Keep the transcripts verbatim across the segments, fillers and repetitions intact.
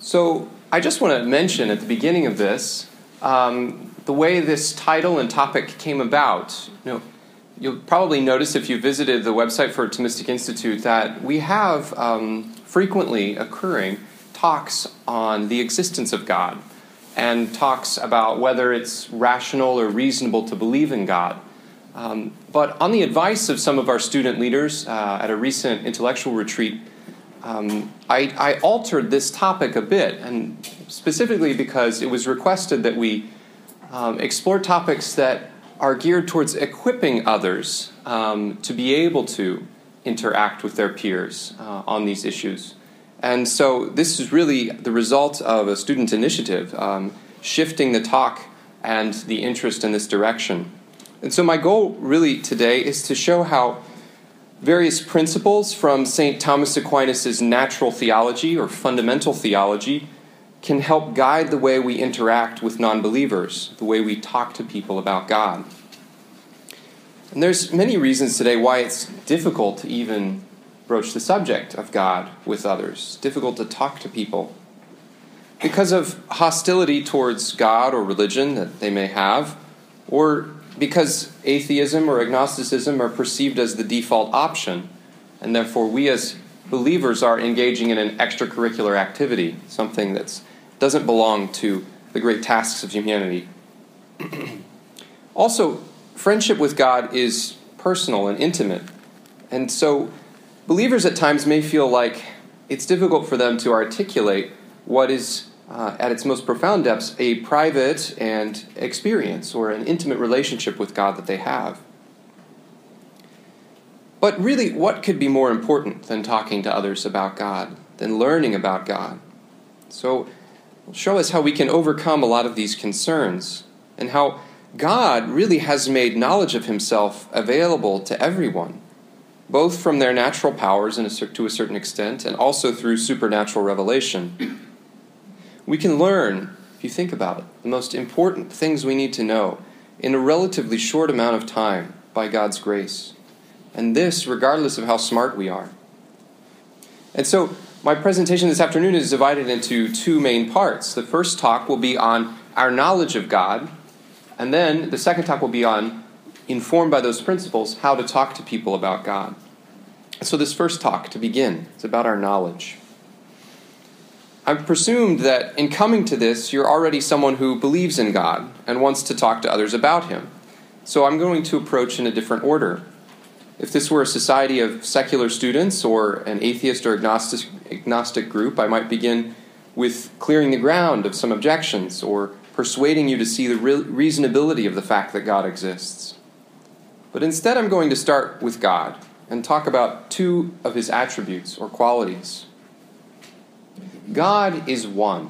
So I just want to mention at the beginning of this um, the way this title and topic came about. You know, you'll probably notice if you visited the website for Thomistic Institute that we have um, frequently occurring talks on the existence of God and talks about whether it's rational or reasonable to believe in God. Um, but on the advice of some of our student leaders uh, at a recent intellectual retreat, um, I, I altered this topic a bit, and specifically because it was requested that we um, explore topics that are geared towards equipping others um, to be able to interact with their peers uh, on these issues. And so this is really the result of a student initiative, um, shifting the talk and the interest in this direction. And so my goal really today is to show how various principles from Saint Thomas Aquinas' natural theology or fundamental theology can help guide the way we interact with non-believers, the way we talk to people about God. And there's many reasons today why it's difficult to even broach the subject of God with others, difficult to talk to people. Because of hostility towards God or religion that they may have, or because atheism or agnosticism are perceived as the default option, and therefore we as believers are engaging in an extracurricular activity, something that doesn't belong to the great tasks of humanity. Also, friendship with God is personal and intimate, and so believers at times may feel like it's difficult for them to articulate what is, uh, at its most profound depths, a private and experience or an intimate relationship with God that they have. But really, what could be more important than talking to others about God, than learning about God? So, it'll show us how we can overcome a lot of these concerns, and how God really has made knowledge of himself available to everyone, both from their natural powers and to a certain extent, and also through supernatural revelation. We can learn, if you think about it, the most important things we need to know in a relatively short amount of time by God's grace. And this, regardless of how smart we are. And so, my presentation this afternoon is divided into two main parts. The first talk will be on our knowledge of God, and then the second talk will be on, informed by those principles, how to talk to people about God. So this first talk, to begin, is about our knowledge. I've presumed that in coming to this, you're already someone who believes in God and wants to talk to others about him. So I'm going to approach in a different order. If this were a society of secular students or an atheist or agnostic, agnostic group, I might begin with clearing the ground of some objections or persuading you to see the re- reasonability of the fact that God exists. But instead, I'm going to start with God and talk about two of his attributes or qualities. God is one.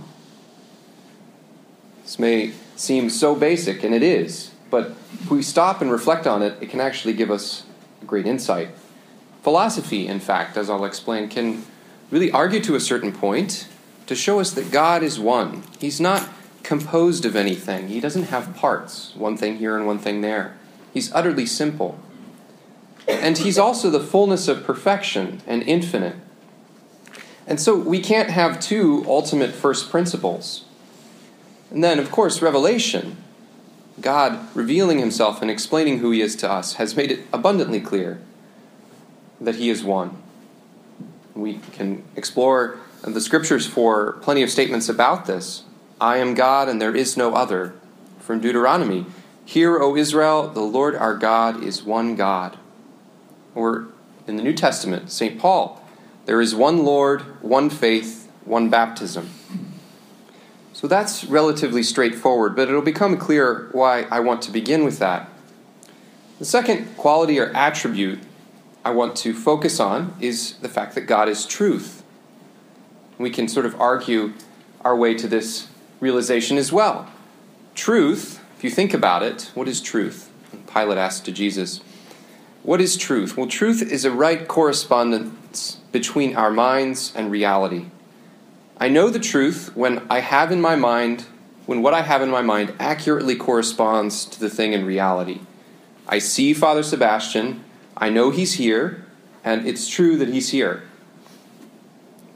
This may seem so basic, and it is, but if we stop and reflect on it, it can actually give us great insight. Philosophy, in fact, as I'll explain, can really argue to a certain point to show us that God is one. He's not composed of anything. He doesn't have parts, one thing here and one thing there. He's utterly simple. And he's also the fullness of perfection and infinite. And so we can't have two ultimate first principles. And then, of course, revelation, God revealing himself and explaining who he is to us, has made it abundantly clear that he is one. We can explore the scriptures for plenty of statements about this. I am God and there is no other. From Deuteronomy, hear, O Israel, the Lord our God is one God. Or in the New Testament, Saint Paul, there is one Lord, one faith, one baptism. So that's relatively straightforward, but it'll become clear why I want to begin with that. The second quality or attribute I want to focus on is the fact that God is truth. We can sort of argue our way to this realization as well. Truth, if you think about it, what is truth? Pilate asked to Jesus, what is truth? Well, truth is a right correspondence between our minds and reality. I know the truth when I have in my mind, when what I have in my mind accurately corresponds to the thing in reality. I see Father Sebastian, I know he's here, and it's true that he's here.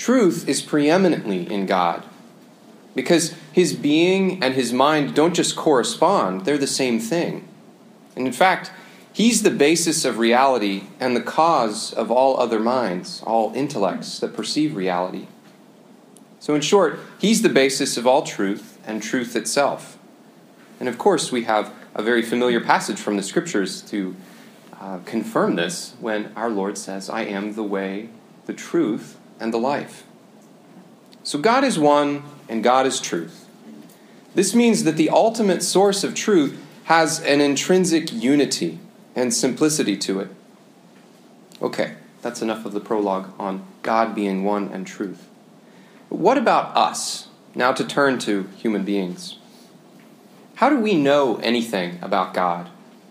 truth is preeminently in God, because his being and his mind don't just correspond, they're the same thing. And in fact, he's the basis of reality and the cause of all other minds, all intellects that perceive reality. So in short, he's the basis of all truth and truth itself. And of course, we have a very familiar passage from the Scriptures to uh, confirm this when our Lord says, I am the way, the truth, and the life. So God is one and God is truth. This means that the ultimate source of truth has an intrinsic unity and simplicity to it. Okay, that's enough of the prologue on God being one and truth. But what about us? Now to turn to human beings. How do we know anything about God?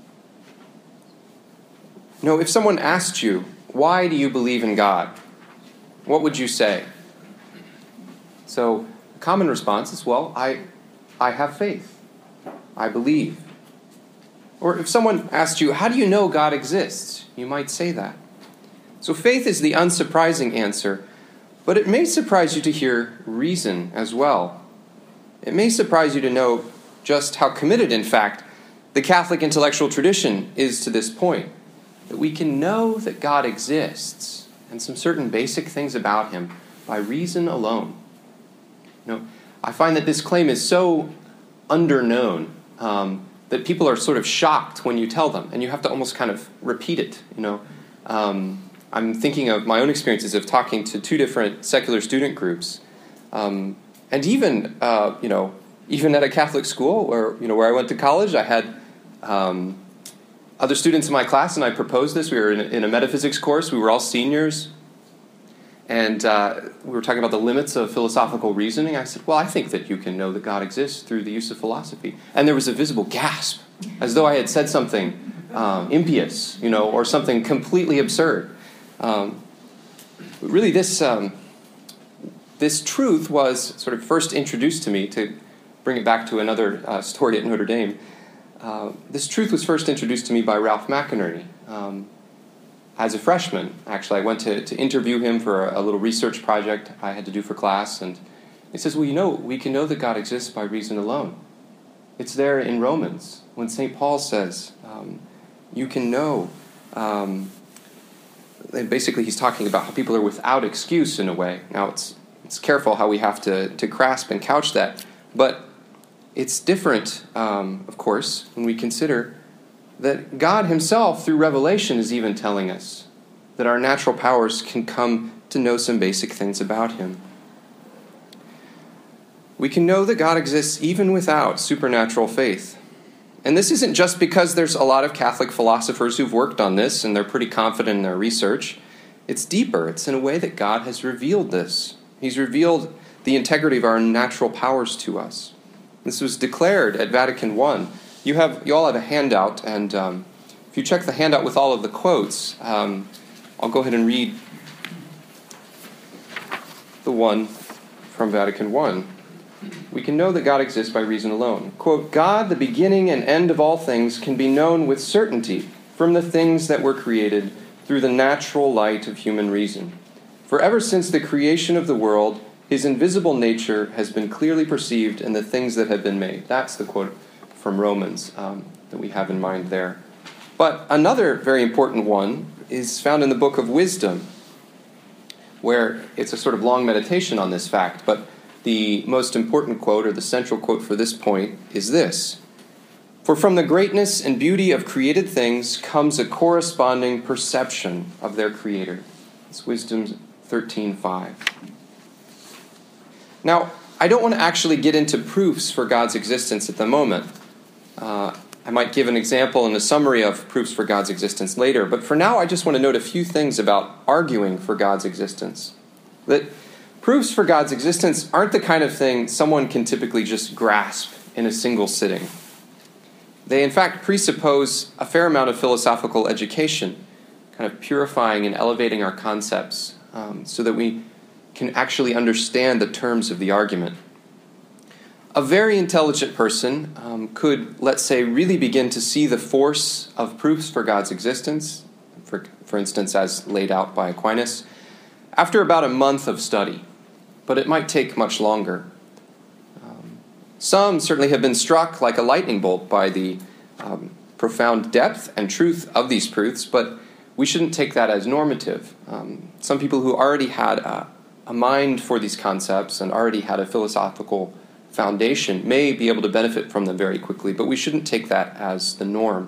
No, if someone asked you, why do you believe in God? What would you say? So, a common response is, well, I, I have faith. I believe. Or if someone asked you, how do you know God exists? You might say that. So faith is the unsurprising answer, but it may surprise you to hear reason as well. It may surprise you to know just how committed, in fact, the Catholic intellectual tradition is to this point, that we can know that God exists and some certain basic things about him by reason alone. You know, I find that this claim is so underknown um, that people are sort of shocked when you tell them, and you have to almost kind of repeat it. You know, um, I'm thinking of my own experiences of talking to two different secular student groups, um, and even uh, you know, even at a Catholic school, where you know where I went to college, I had um, other students in my class, and I proposed this. We were in a, in a metaphysics course. We were all seniors. And uh, we were talking about the limits of philosophical reasoning. I said, well, I think that you can know that God exists through the use of philosophy. And there was a visible gasp, as though I had said something um, impious, you know, or something completely absurd. Um, really, this um, this truth was sort of first introduced to me, to bring it back to another uh, story at Notre Dame. Uh, this truth was first introduced to me by Ralph McInerney. Um, As a freshman, actually, I went to, to interview him for a, a little research project I had to do for class, and he says, well, you know, we can know that God exists by reason alone. It's there in Romans, when Saint Paul says, um, you can know. Um, and basically, he's talking about how people are without excuse in a way. Now, it's it's careful how we have to, to grasp and couch that, but it's different, um, of course, when we consider that God himself, through revelation, is even telling us that our natural powers can come to know some basic things about him. We can know that God exists even without supernatural faith. And this isn't just because there's a lot of Catholic philosophers who've worked on this and they're pretty confident in their research. It's deeper. It's in a way that God has revealed this. He's revealed the integrity of our natural powers to us. This was declared at Vatican One. You have, you all have a handout, and um, if you check the handout with all of the quotes, um, I'll go ahead and read the one from Vatican One. We can know that God exists by reason alone. Quote, God, the beginning and end of all things, can be known with certainty from the things that were created through the natural light of human reason. For ever since the creation of the world, his invisible nature has been clearly perceived in the things that have been made. That's the quote from Romans um, that we have in mind there. But another very important one is found in the book of Wisdom, where it's a sort of long meditation on this fact, but the most important quote, or the central quote for this point, is this: For from the greatness and beauty of created things comes a corresponding perception of their Creator. It's Wisdom thirteen five. Now, I don't want to actually get into proofs for God's existence at the moment. Uh, I might give an example and a summary of proofs for God's existence later, but for now I just want to note a few things about arguing for God's existence. That proofs for God's existence aren't the kind of thing someone can typically just grasp in a single sitting. They in fact presuppose a fair amount of philosophical education, kind of purifying and elevating our concepts um, so that we can actually understand the terms of the argument. A very intelligent person um, could, let's say, really begin to see the force of proofs for God's existence, for, for instance, as laid out by Aquinas, after about a month of study, but it might take much longer. Um, some certainly have been struck like a lightning bolt by the um, profound depth and truth of these proofs, but we shouldn't take that as normative. Um, some people who already had a, a mind for these concepts and already had a philosophical foundation may be able to benefit from them very quickly, but we shouldn't take that as the norm.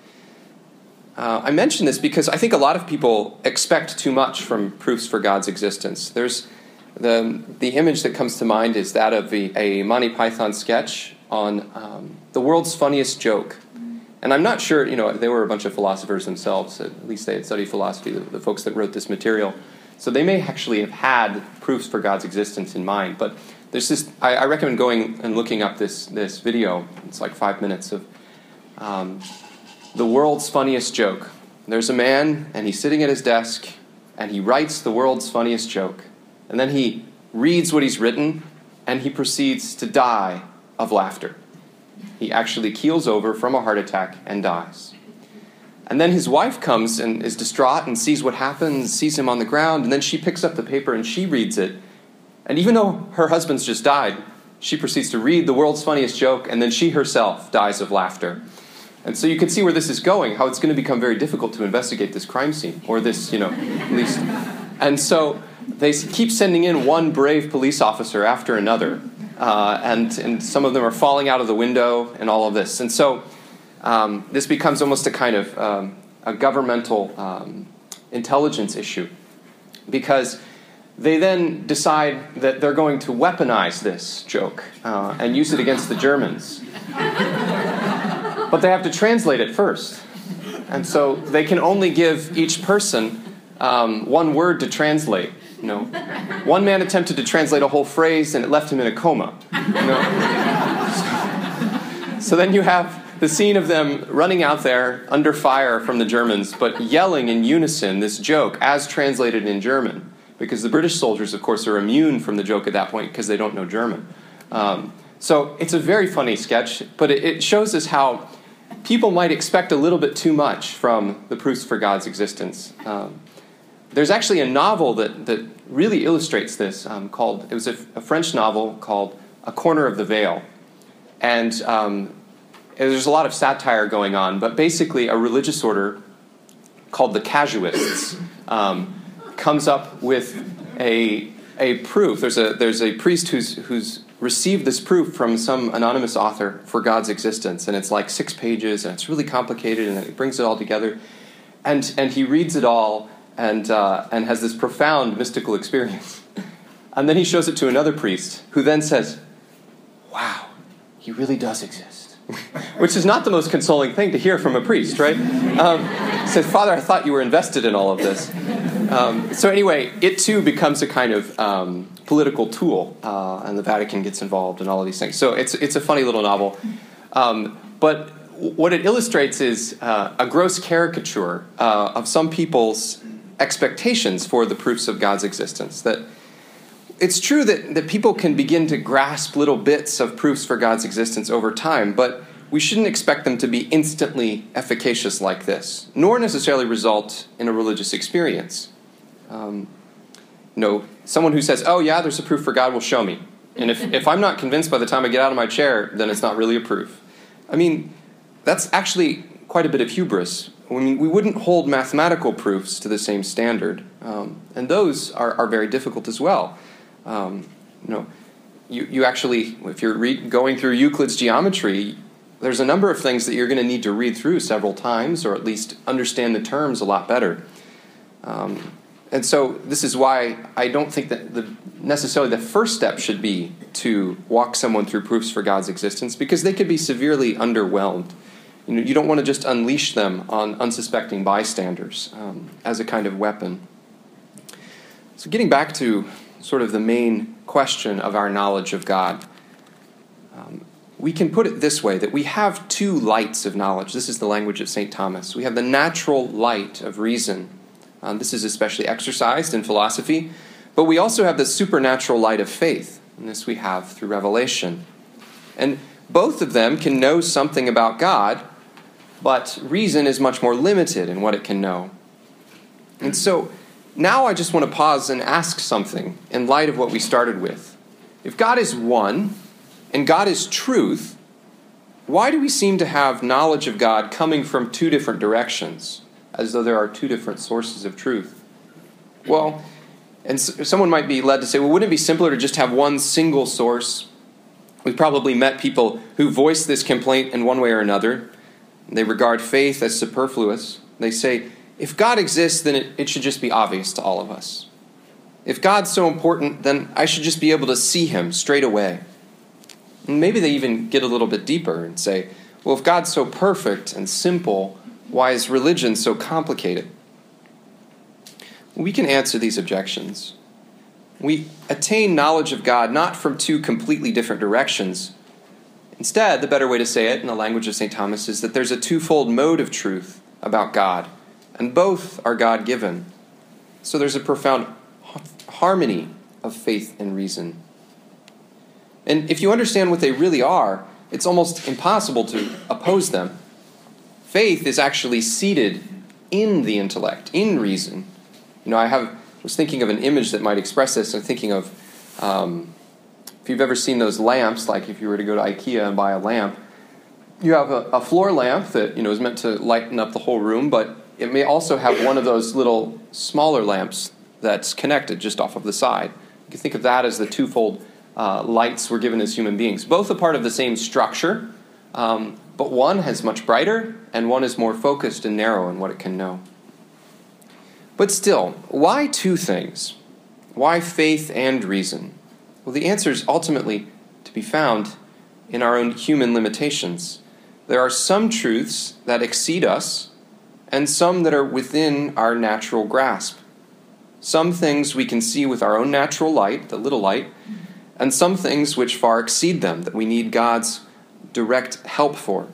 Uh, I mention this because I think a lot of people expect too much from proofs for God's existence. There's the the image that comes to mind is that of a, a Monty Python sketch on um, the world's funniest joke. And I'm not sure, you know, they were a bunch of philosophers themselves. At least they had studied philosophy, the, the folks that wrote this material. So they may actually have had proofs for God's existence in mind. But there's this, I, I recommend going and looking up this this video. It's like five minutes of um, the world's funniest joke. There's a man, and he's sitting at his desk, and he writes the world's funniest joke. And then he reads what he's written, and he proceeds to die of laughter. He actually keels over from a heart attack and dies. And then his wife comes and is distraught and sees what happens, sees him on the ground, and then she picks up the paper and she reads it. And even though her husband's just died, she proceeds to read the world's funniest joke, and then she herself dies of laughter. And so you can see where this is going, how it's going to become very difficult to investigate this crime scene, or this, you know, at least. And so they keep sending in one brave police officer after another, uh, and, and some of them are falling out of the window and all of this. And so um, this becomes almost a kind of um, a governmental um, intelligence issue, because they then decide that they're going to weaponize this joke uh, and use it against the Germans. But they have to translate it first. And so they can only give each person um, one word to translate. You know, one man attempted to translate a whole phrase, and it left him in a coma. You know? so, so then you have the scene of them running out there under fire from the Germans, but yelling in unison this joke as translated in German. Because the British soldiers, of course, are immune from the joke at that point because they don't know German. Um, so it's a very funny sketch, but it, it shows us how people might expect a little bit too much from the proofs for God's existence. Um, there's actually a novel that, that really illustrates this um, called, it was a, a French novel called A Corner of the Veil. And um, there's a lot of satire going on, but basically a religious order called the Casuists um, comes up with a a proof. There's a there's a priest who's who's received this proof from some anonymous author for God's existence, and it's like six pages, and it's really complicated, and it brings it all together, and and he reads it all, and uh, and has this profound mystical experience, and then he shows it to another priest, who then says, "Wow, he really does exist," which is not the most consoling thing to hear from a priest, right? Um, he says, "Father, I thought you were invested in all of this." Um, so anyway, it too becomes a kind of um, political tool, uh, and the Vatican gets involved in all of these things. So it's it's a funny little novel. Um, but what it illustrates is uh, a gross caricature uh, of some people's expectations for the proofs of God's existence. That it's true that, that people can begin to grasp little bits of proofs for God's existence over time, but we shouldn't expect them to be instantly efficacious like this, nor necessarily result in a religious experience. Um, you know, someone who says, "Oh yeah, there's a proof for God," will show me. And if, if I'm not convinced by the time I get out of my chair, then it's not really a proof. I mean, that's actually quite a bit of hubris. I mean, we wouldn't hold mathematical proofs to the same standard. Um, and those are, are very difficult as well. Um, you know, you, you actually, if you're re- going through Euclid's geometry, there's a number of things that you're going to need to read through several times, or at least understand the terms a lot better. Um, and so this is why I don't think that the, necessarily the first step should be to walk someone through proofs for God's existence, because they could be severely underwhelmed. You know, you don't want to just unleash them on unsuspecting bystanders um, as a kind of weapon. So getting back to sort of the main question of our knowledge of God, um, we can put it this way, that we have two lights of knowledge. This is the language of Saint Thomas. We have the natural light of reason. Um, this is especially exercised in philosophy. But we also have the supernatural light of faith. And this we have through revelation. And both of them can know something about God, but reason is much more limited in what it can know. And so now I just want to pause and ask something in light of what we started with. If God is one, and God is truth, why do we seem to have knowledge of God coming from two different directions, as though there are two different sources of truth? Well, and someone might be led to say, well, wouldn't it be simpler to just have one single source? We've probably met people who voice this complaint in one way or another. They regard faith as superfluous. They say, if God exists, then it, it should just be obvious to all of us. If God's so important, then I should just be able to see him straight away. And maybe they even get a little bit deeper and say, well, if God's so perfect and simple, why is religion so complicated? We can answer these objections. We attain knowledge of God not from two completely different directions. Instead, the better way to say it in the language of Saint Thomas is that there's a twofold mode of truth about God, and both are God-given. So there's a profound harmony of faith and reason. And if you understand what they really are, it's almost impossible to oppose them. Faith is actually seated in the intellect, in reason. You know, I have was thinking of an image that might express this. I'm thinking of, um, if you've ever seen those lamps, like if you were to go to IKEA and buy a lamp, you have a, a floor lamp that, you know, is meant to lighten up the whole room, but it may also have one of those little smaller lamps that's connected just off of the side. You can think of that as the twofold uh, lights we're given as human beings. Both a part of the same structure, um, but one is much brighter, and one is more focused and narrow in what it can know. But still, why two things? Why faith and reason? Well, the answer is ultimately to be found in our own human limitations. There are some truths that exceed us, and some that are within our natural grasp. Some things we can see with our own natural light, the little light, and some things which far exceed them, that we need God's direct help for.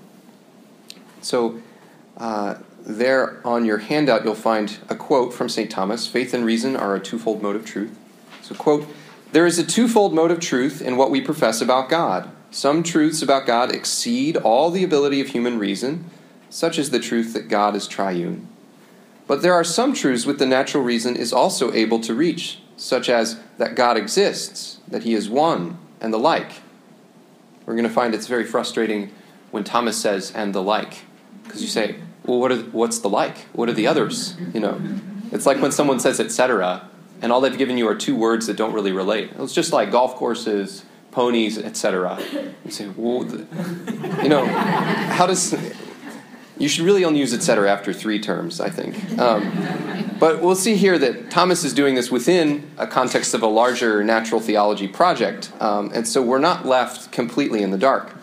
So, uh, there on your handout, you'll find a quote from Saint Thomas. Faith and reason are a twofold mode of truth. So, quote, there is a twofold mode of truth in what we profess about God. Some truths about God exceed all the ability of human reason, such as the truth that God is triune. But there are some truths which the natural reason is also able to reach, such as that God exists, that he is one, and the like. We're going to find it's very frustrating when Thomas says, and the like, because you say, well, what are the, what's the like? What are the others? You know, it's like when someone says et cetera, and all they've given you are two words that don't really relate. It's just like golf courses, ponies, et cetera. You say, well, the, you know, how does... You should really only use et cetera after three terms, I think. Um, but we'll see here that Thomas is doing this within a context of a larger natural theology project, um, and so we're not left completely in the dark.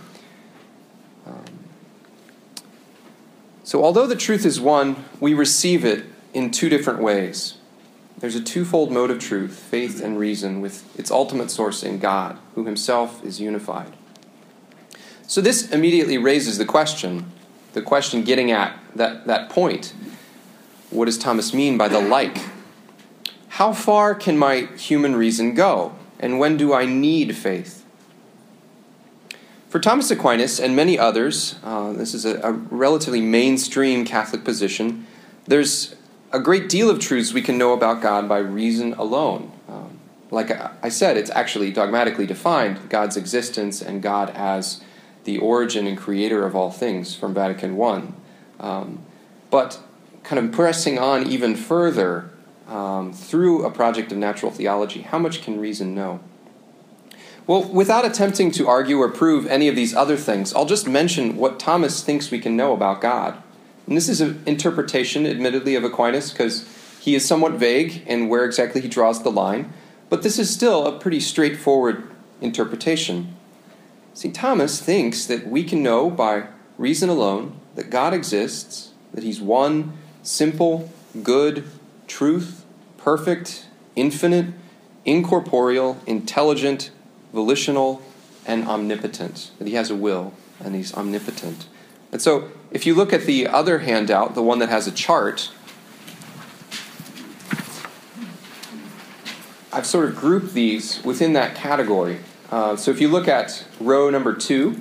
So although the truth is one, we receive it in two different ways. There's a twofold mode of truth, faith and reason, with its ultimate source in God, who himself is unified. So this immediately raises the question, the question getting at that, that point. What does Thomas mean by the like? How far can my human reason go? And when do I need faith? For Thomas Aquinas and many others, uh, this is a, a relatively mainstream Catholic position, there's a great deal of truths we can know about God by reason alone. Um, like I said, it's actually dogmatically defined, God's existence and God as the origin and creator of all things from Vatican One. Um, but kind of pressing on even further um, through a project of natural theology, how much can reason know? Well, without attempting to argue or prove any of these other things, I'll just mention what Thomas thinks we can know about God. And this is an interpretation, admittedly, of Aquinas, because he is somewhat vague in where exactly he draws the line, but this is still a pretty straightforward interpretation. Saint Thomas thinks that we can know by reason alone that God exists, that he's one, simple, good, truth, perfect, infinite, incorporeal, intelligent, volitional, and omnipotent, that he has a will and he's omnipotent. And so if you look at the other handout, the one that has a chart, I've sort of grouped these within that category. Uh, so if you look at row number two,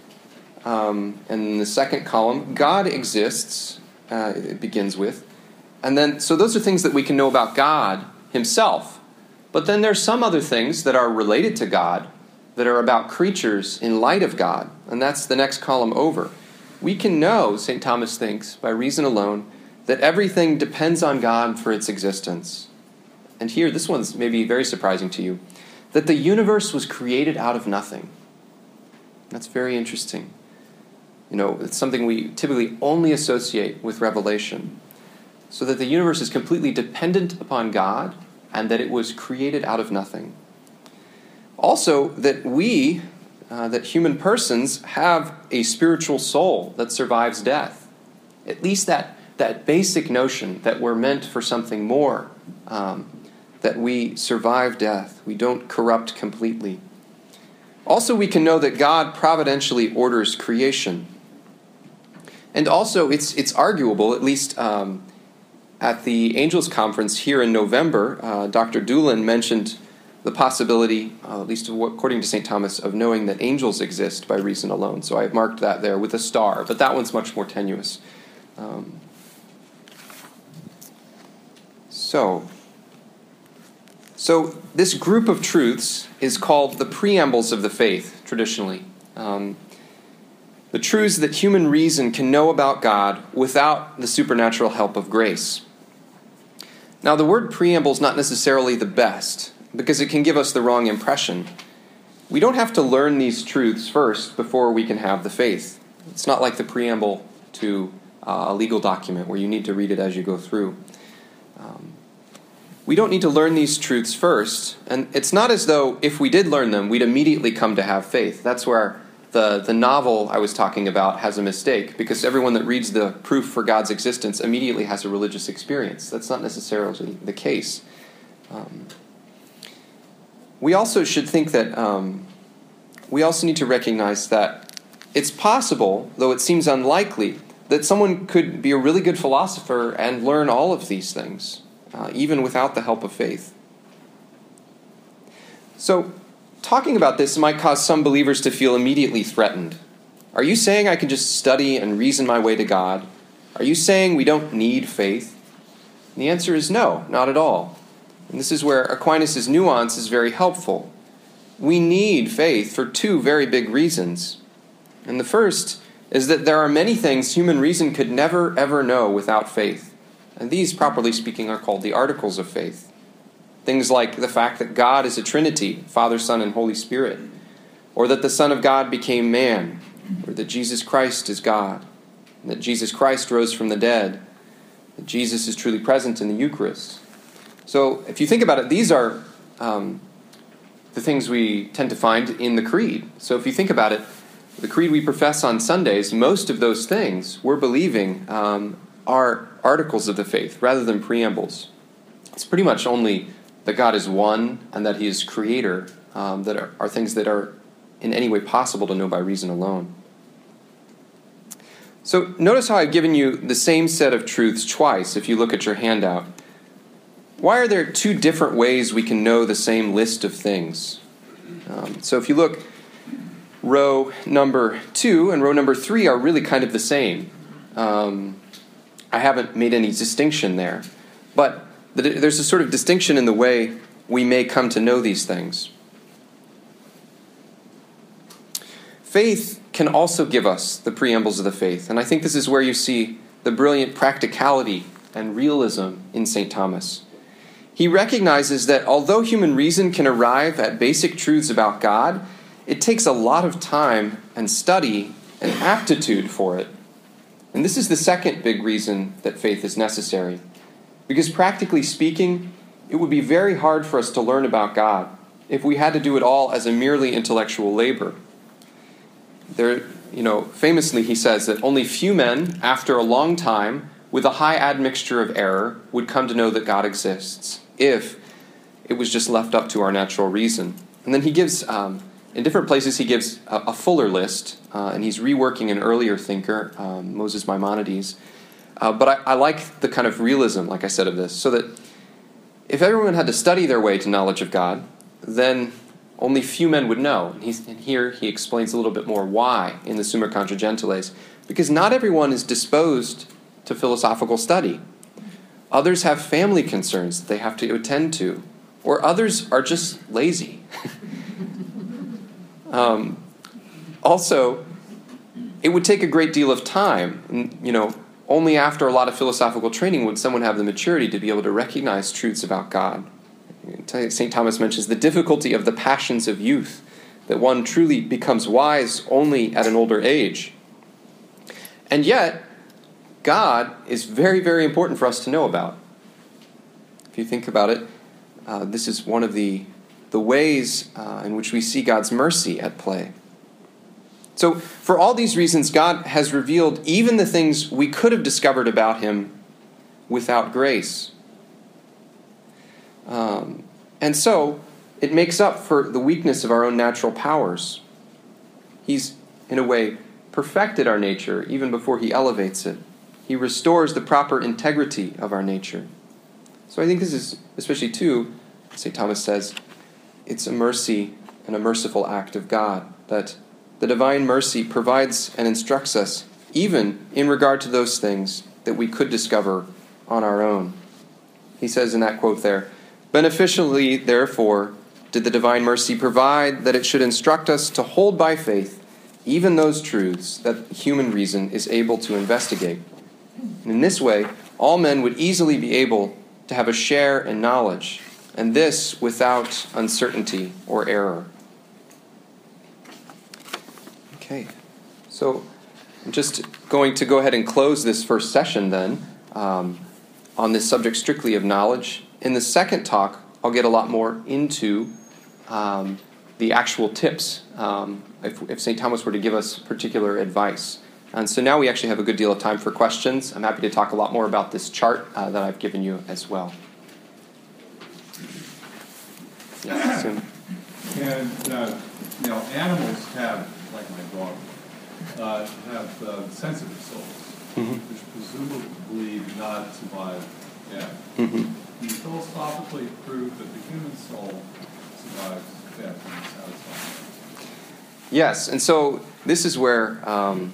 um, and in the second column, God exists, uh, it begins with, And then, so those are things that we can know about God himself. But then there's some other things that are related to God that are about creatures in light of God. And that's the next column over. We can know, Saint Thomas thinks, by reason alone, that everything depends on God for its existence. And here, this one's maybe very surprising to you, that the universe was created out of nothing. That's very interesting. You know, it's something we typically only associate with Revelation. So that the universe is completely dependent upon God, and that it was created out of nothing. Also, that we, uh, that human persons, have a spiritual soul that survives death. At least that, that basic notion that we're meant for something more, um, that we survive death. We don't corrupt completely. Also, we can know that God providentially orders creation. And also, it's it's arguable, at least um, at the Angels Conference here in November, uh, Doctor Doolin mentioned the possibility, uh, at least according to Saint Thomas, of knowing that angels exist by reason alone. So I have marked that there with a star, but that one's much more tenuous. Um, so, so this group of truths is called the preambles of the faith, traditionally. Um, the truths that human reason can know about God without the supernatural help of grace. Now, the word preamble is not necessarily the best, because it can give us the wrong impression. We don't have to learn these truths first before we can have the faith. It's not like the preamble to uh, a legal document where you need to read it as you go through. Um, we don't need to learn these truths first, and it's not as though if we did learn them, we'd immediately come to have faith. That's where the, the novel I was talking about has a mistake, because everyone that reads the proof for God's existence immediately has a religious experience. That's not necessarily the case. Um, We also should think that, um, we also need to recognize that it's possible, though it seems unlikely, that someone could be a really good philosopher and learn all of these things, uh, even without the help of faith. So, talking about this might cause some believers to feel immediately threatened. Are you saying I can just study and reason my way to God? Are you saying we don't need faith? And the answer is no, not at all. And this is where Aquinas' nuance is very helpful. We need faith for two very big reasons. And the first is that there are many things human reason could never, ever know without faith. And these, properly speaking, are called the articles of faith. Things like the fact that God is a Trinity, Father, Son, and Holy Spirit, or that the Son of God became man, or that Jesus Christ is God, and that Jesus Christ rose from the dead, that Jesus is truly present in the Eucharist. So if you think about it, these are um, the things we tend to find in the Creed. So if you think about it, the Creed we profess on Sundays, most of those things we're believing um, are articles of the faith rather than preambles. It's pretty much only that God is one and that he is creator um, that are, are things that are in any way possible to know by reason alone. So notice how I've given you the same set of truths twice if you look at your handout. Why are there two different ways we can know the same list of things? Um, so if you look, row number two and row number three are really kind of the same. Um, I haven't made any distinction there. But there's a sort of distinction in the way we may come to know these things. Faith can also give us the preambles of the faith. And I think this is where you see the brilliant practicality and realism in Saint Thomas. He recognizes that although human reason can arrive at basic truths about God, it takes a lot of time and study and aptitude for it. And this is the second big reason that faith is necessary. Because practically speaking, it would be very hard for us to learn about God if we had to do it all as a merely intellectual labor. There, you know, famously he says that only few men, after a long time, with a high admixture of error, would come to know that God exists, if it was just left up to our natural reason. And then he gives, um, in different places, he gives a, a fuller list, uh, and he's reworking an earlier thinker, um, Moses Maimonides. Uh, but I, I like the kind of realism, like I said, of this, so that if everyone had to study their way to knowledge of God, then only few men would know. And, he's, and here he explains a little bit more why in the Summa Contra Gentiles, because not everyone is disposed to philosophical study. Others have family concerns that they have to attend to. Or others are just lazy. um, also, it would take a great deal of time. And, you know, only after a lot of philosophical training would someone have the maturity to be able to recognize truths about God. Saint Thomas mentions the difficulty of the passions of youth, that one truly becomes wise only at an older age. And yet, God is very, very important for us to know about. If you think about it, uh, this is one of the, the ways uh, in which we see God's mercy at play. So, for all these reasons, God has revealed even the things we could have discovered about him without grace. Um, and so, it makes up for the weakness of our own natural powers. He's, in a way, perfected our nature even before he elevates it. He restores the proper integrity of our nature. So I think this is, especially too, Saint Thomas says, it's a mercy and a merciful act of God, that the divine mercy provides and instructs us, even in regard to those things that we could discover on our own. He says in that quote there, "Beneficially, therefore, did the divine mercy provide that it should instruct us to hold by faith even those truths that human reason is able to investigate. And in this way, all men would easily be able to have a share in knowledge, and this without uncertainty or error." Okay, so I'm just going to go ahead and close this first session then um, on this subject strictly of knowledge. In the second talk, I'll get a lot more into um, the actual tips, um, if, if Saint Thomas were to give us particular advice. And so now we actually have a good deal of time for questions. I'm happy to talk a lot more about this chart uh, that I've given you as well. Yeah, soon. And, uh, you know, animals have, like my dog, uh, have uh, sensitive souls, mm-hmm. which presumably do not survive death. Mm-hmm. You philosophically prove that the human soul survives death and is satisfied. Yes, and so this is where um,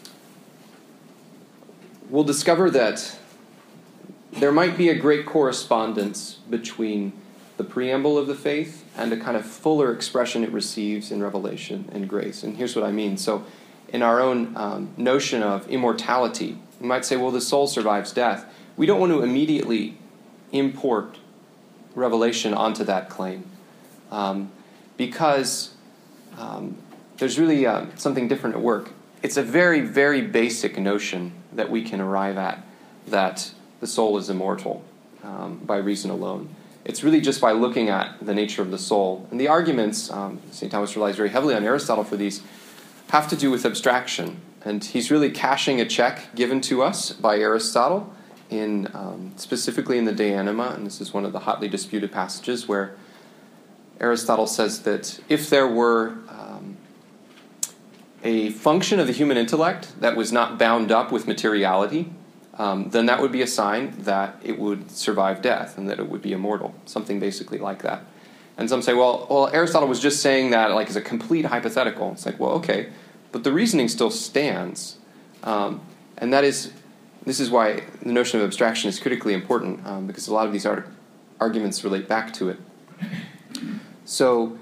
we'll discover that there might be a great correspondence between the preamble of the faith and a kind of fuller expression it receives in revelation and grace. And here's what I mean. So in our own um, notion of immortality, you might say, well, the soul survives death. We don't want to immediately import revelation onto that claim um, because um, there's really uh, something different at work. It's a very, very basic notion that we can arrive at, that the soul is immortal um, by reason alone. It's really just by looking at the nature of the soul. And the arguments, um, Saint Thomas relies very heavily on Aristotle for these, have to do with abstraction. And he's really cashing a check given to us by Aristotle, in um, specifically in the De Anima, and this is one of the hotly disputed passages where Aristotle says that if there were um, a function of the human intellect that was not bound up with materiality, um, then that would be a sign that it would survive death and that it would be immortal, something basically like that. And some say, well, well, Aristotle was just saying that like as a complete hypothetical. It's like, well, okay, but the reasoning still stands, um, and that is, this is why the notion of abstraction is critically important, um, because a lot of these ar- arguments relate back to it. So,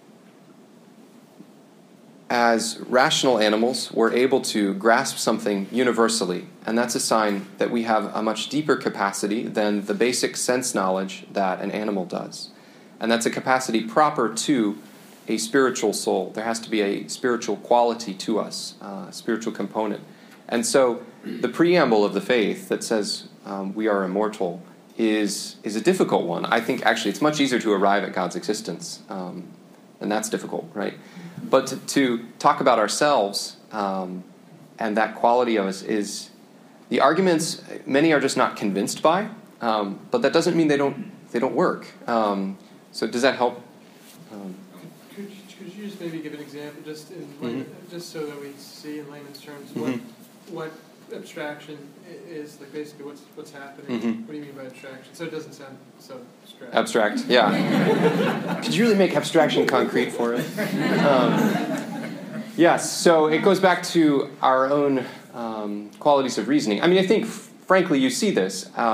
as rational animals, we're able to grasp something universally, and that's a sign that we have a much deeper capacity than the basic sense knowledge that an animal does. And that's a capacity proper to a spiritual soul. There has to be a spiritual quality to us, uh, a spiritual component. And so the preamble of the faith that says um, we are immortal is is a difficult one. I think actually it's much easier to arrive at God's existence, um, and that's difficult, right? But to, to talk about ourselves um, and that quality of us is, the arguments, many are just not convinced by, um, but that doesn't mean they don't they don't work. Um, so does that help? Um, could, could you just maybe give an example, just in mm-hmm. just so that we see in layman's terms mm-hmm. what what abstraction is, like basically what's what's happening? Mm-hmm. What do you mean by abstraction? So it doesn't sound so abstract. Abstract, yeah. Could you really make abstraction concrete for us? Um, yes, so it goes back to our own um, qualities of reasoning. I mean, I think, f- frankly, you see this. Um,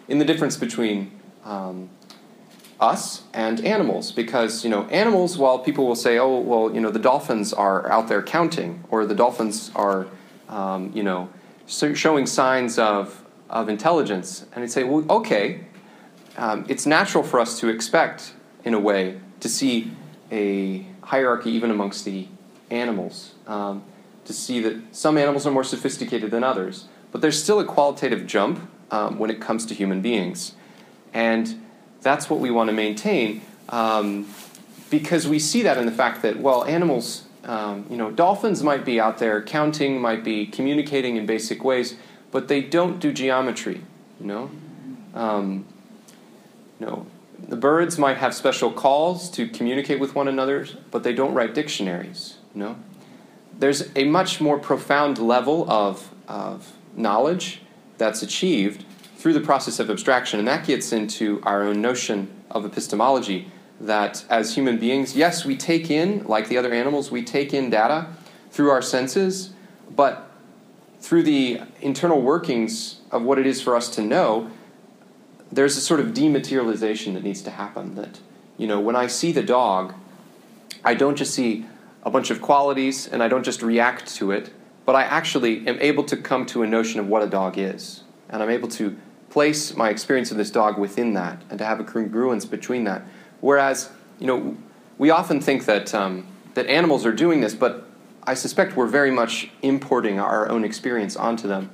in the difference between um, us and animals, because, you know, animals, while people will say, oh, well, you know, the dolphins are out there counting, or the dolphins are, um, you know, so showing signs of, of intelligence, and I'd say, well, okay, um, it's natural for us to expect, in a way, to see a hierarchy even amongst the animals, um, to see that some animals are more sophisticated than others, but there's still a qualitative jump um, when it comes to human beings, and that's what we want to maintain, um, because we see that in the fact that, well, animals, um, you know, dolphins might be out there counting, might be communicating in basic ways, but they don't do geometry, you know. Um, you know, the birds might have special calls to communicate with one another, but they don't write dictionaries, you know. There's a much more profound level of, of knowledge that's achieved through the process of abstraction, and that gets into our own notion of epistemology, that as human beings, yes, we take in, like the other animals, we take in data through our senses, but through the internal workings of what it is for us to know, there's a sort of dematerialization that needs to happen, that, you know, when I see the dog, I don't just see a bunch of qualities and I don't just react to it, but I actually am able to come to a notion of what a dog is, and I'm able to place my experience of this dog within that, and to have a congruence between that. Whereas, you know, we often think that um, that animals are doing this, but I suspect we're very much importing our own experience onto them.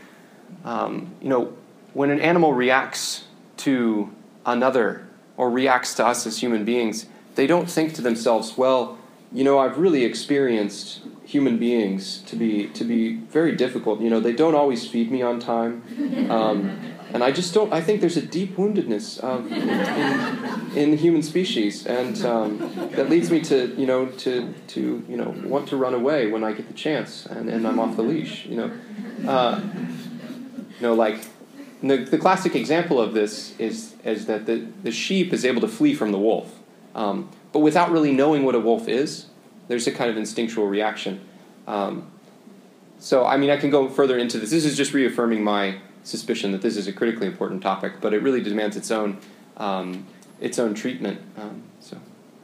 Um, you know, when an animal reacts to another, or reacts to us as human beings, they don't think to themselves, well, you know, I've really experienced human beings to be to be very difficult. You know, they don't always feed me on time. Um, And I just don't, I think there's a deep woundedness um, in, in the human species, and um, that leads me to, you know, to, to, you know, want to run away when I get the chance, and, and I'm off the leash, you know. Uh, you know, like, the, the classic example of this is, is that the, the sheep is able to flee from the wolf, um, but without really knowing what a wolf is, there's a kind of instinctual reaction. Um, so, I mean, I can go further into this. This is just reaffirming my suspicion that this is a critically important topic, but it really demands its own um, its own treatment. Um, so,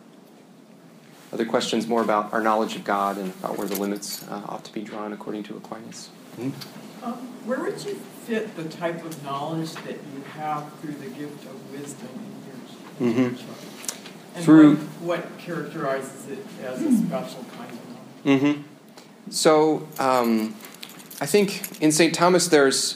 other questions more about our knowledge of God and about where the limits uh, ought to be drawn according to Aquinas? Mm-hmm. Um, where would you fit the type of knowledge that you have through the gift of wisdom in your, mm-hmm. church? And through what, what characterizes it as a special kind of knowledge? Mm-hmm. So, um, I think in Saint Thomas there's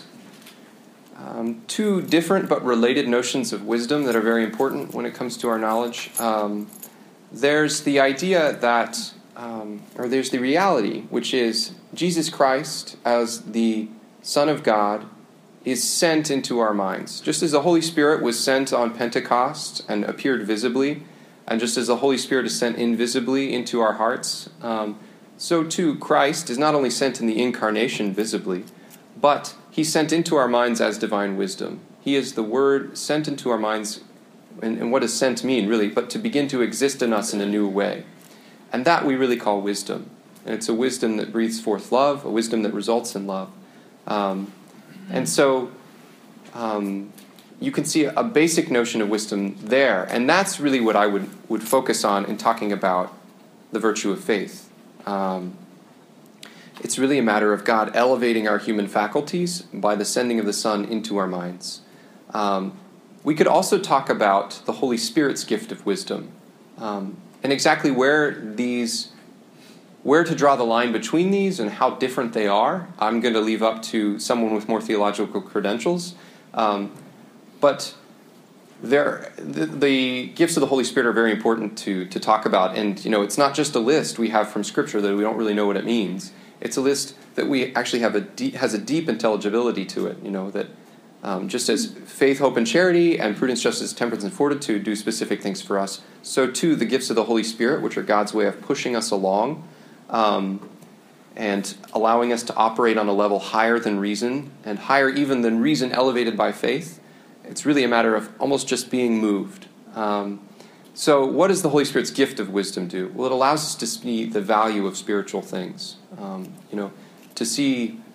Um, two different but related notions of wisdom that are very important when it comes to our knowledge. Um, there's the idea that, um, or there's the reality, which is Jesus Christ as the Son of God is sent into our minds. Just as the Holy Spirit was sent on Pentecost and appeared visibly, and just as the Holy Spirit is sent invisibly into our hearts, um, so too Christ is not only sent in the incarnation visibly, but He's sent into our minds as divine wisdom. He is the Word sent into our minds, and, and what does sent mean, really? But to begin to exist in us in a new way. And that we really call wisdom. And it's a wisdom that breathes forth love, a wisdom that results in love. Um, and so um, you can see a basic notion of wisdom there. And that's really what I would, would focus on in talking about the virtue of faith. Um, It's really a matter of God elevating our human faculties by the sending of the Son into our minds. Um, we could also talk about the Holy Spirit's gift of wisdom, um, and exactly where these, where to draw the line between these and how different they are. I'm going to leave up to someone with more theological credentials. Um, but there, the, the gifts of the Holy Spirit are very important to to talk about, and you know, it's not just a list we have from Scripture that we don't really know what it means. It's a list that we actually have a deep, has a deep intelligibility to it, you know, that um, just as faith, hope, and charity, and prudence, justice, temperance, and fortitude do specific things for us, so too the gifts of the Holy Spirit, which are God's way of pushing us along um, and allowing us to operate on a level higher than reason, and higher even than reason elevated by faith. It's really a matter of almost just being moved. Um, So what does the Holy Spirit's gift of wisdom do? Well, it allows us to see the value of spiritual things. Um, you know, to see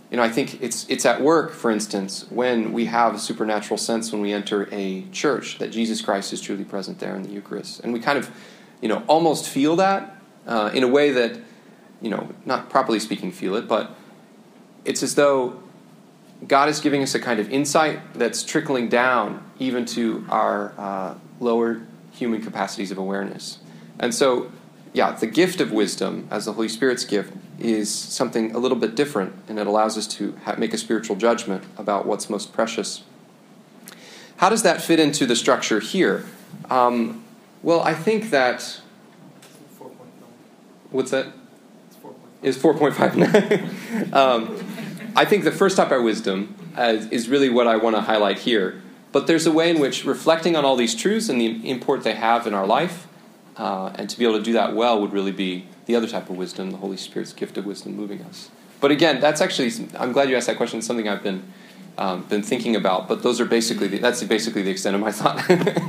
you know, I think it's it's at work, for instance, when we have a supernatural sense when we enter a church, that Jesus Christ is truly present there in the Eucharist. And we kind of, you know, almost feel that uh, in a way that, you know, not properly speaking feel it, but it's as though God is giving us a kind of insight that's trickling down even to our uh, lower human capacities of awareness. And so, yeah, the gift of wisdom, as the Holy Spirit's gift, is something a little bit different, and it allows us to ha- make a spiritual judgment about what's most precious. How does that fit into the structure here? Um, well, I think that... four point five. What's that? It's four point five. Is four point five. um, I think the first type of wisdom uh, is really what I want to highlight here. But there's a way in which reflecting on all these truths and the import they have in our life, uh, and to be able to do that well would really be the other type of wisdom, the Holy Spirit's gift of wisdom moving us. But again, that's actually, I'm glad you asked that question. It's something I've been um, been thinking about. But those are basically, the, that's basically the extent of my thought.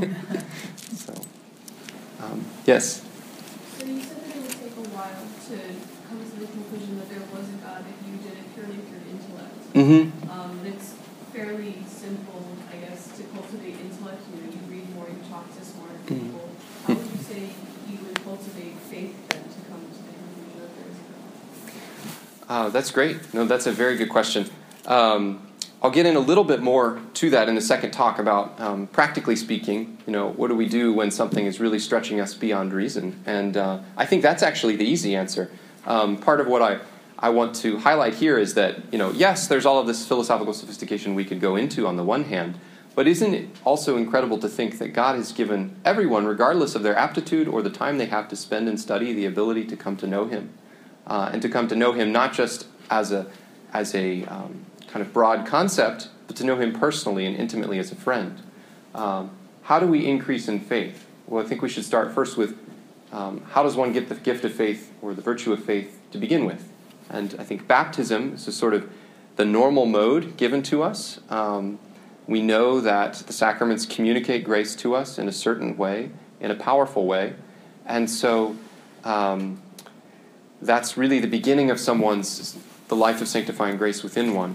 so, um, yes? So you said that it would take a while to come to the conclusion that there was a God if you did it purely through intellect. Mm-hmm. Um, it's fairly simple, I guess, to cultivate intellect. You know, you read more, you talk to smarter people. Mm-hmm. How would you say you would cultivate faith then to come to the conclusion that there is a God? Uh, that's great. No, that's a very good question. Um, I'll get in a little bit more to that in the second talk about, um, practically speaking, you know, what do we do when something is really stretching us beyond reason? And uh, I think that's actually the easy answer. Um, part of what I, I want to highlight here is that, you know, yes, there's all of this philosophical sophistication we could go into on the one hand, but isn't it also incredible to think that God has given everyone, regardless of their aptitude or the time they have to spend in study, the ability to come to know Him, uh, and to come to know Him not just as a as a um, kind of broad concept, but to know Him personally and intimately as a friend. Um, how do we increase in faith? Well, I think we should start first with um, how does one get the gift of faith or the virtue of faith to begin with? And I think baptism is a sort of the normal mode given to us. Um, we know that the sacraments communicate grace to us in a certain way, in a powerful way. And so um, that's really the beginning of someone's, the life of sanctifying grace within one.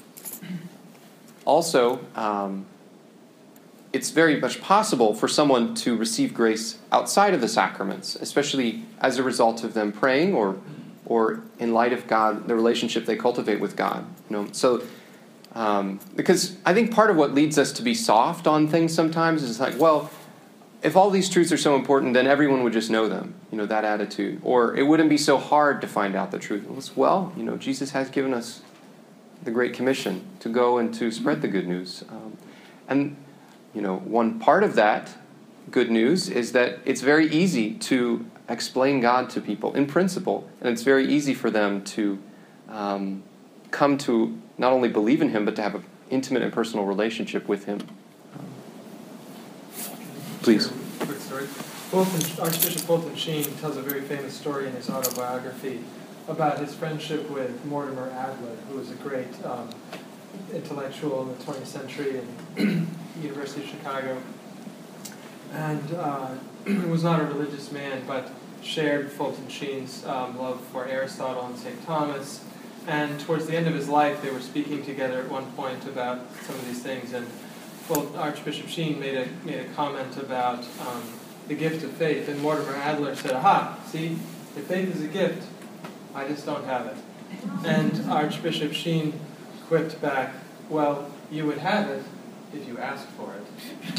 Also, um, it's very much possible for someone to receive grace outside of the sacraments, especially as a result of them praying or or in light of God, the relationship they cultivate with God. You know, so um, because I think part of what leads us to be soft on things sometimes is like, well, if all these truths are so important, then everyone would just know them. You know, that attitude, or it wouldn't be so hard to find out the truth. Well, you know, Jesus has given us the Great Commission to go and to spread the good news, um, and you know, one part of that good news is that it's very easy to explain God to people in principle, and it's very easy for them to um, come to not only believe in Him, but to have an intimate and personal relationship with Him. Um, please. Quick story. Fulton, Archbishop Fulton Sheen tells a very famous story in his autobiography about his friendship with Mortimer Adler, who was a great um, intellectual in the twentieth century in University of Chicago, and uh, was not a religious man, but shared Fulton Sheen's um, love for Aristotle and Saint Thomas. And towards the end of his life, they were speaking together at one point about some of these things, and Fulton, Archbishop Sheen made a made a comment about um, the gift of faith, and Mortimer Adler said, "Aha, see, if faith is a gift, I just don't have it." And Archbishop Sheen quipped back, "Well, you would have it if you asked for it."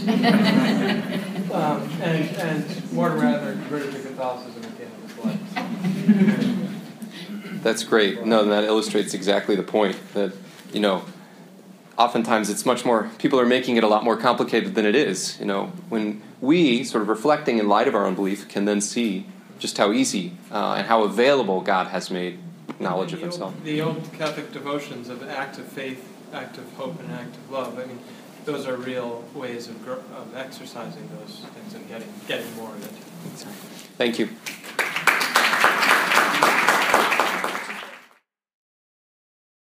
um, and, and Mortimer Adler converted to Catholicism at the end of his life. That's great. No, that illustrates exactly the point that, you know, oftentimes it's much more, people are making it a lot more complicated than it is. You know, when we, sort of reflecting in light of our own belief, can then see just how easy uh, and how available God has made knowledge of the Himself. Old, the old Catholic devotions of act of faith, act of hope, and act of love, I mean, those are real ways of, gr- of exercising those things and getting getting more of it. Thank you.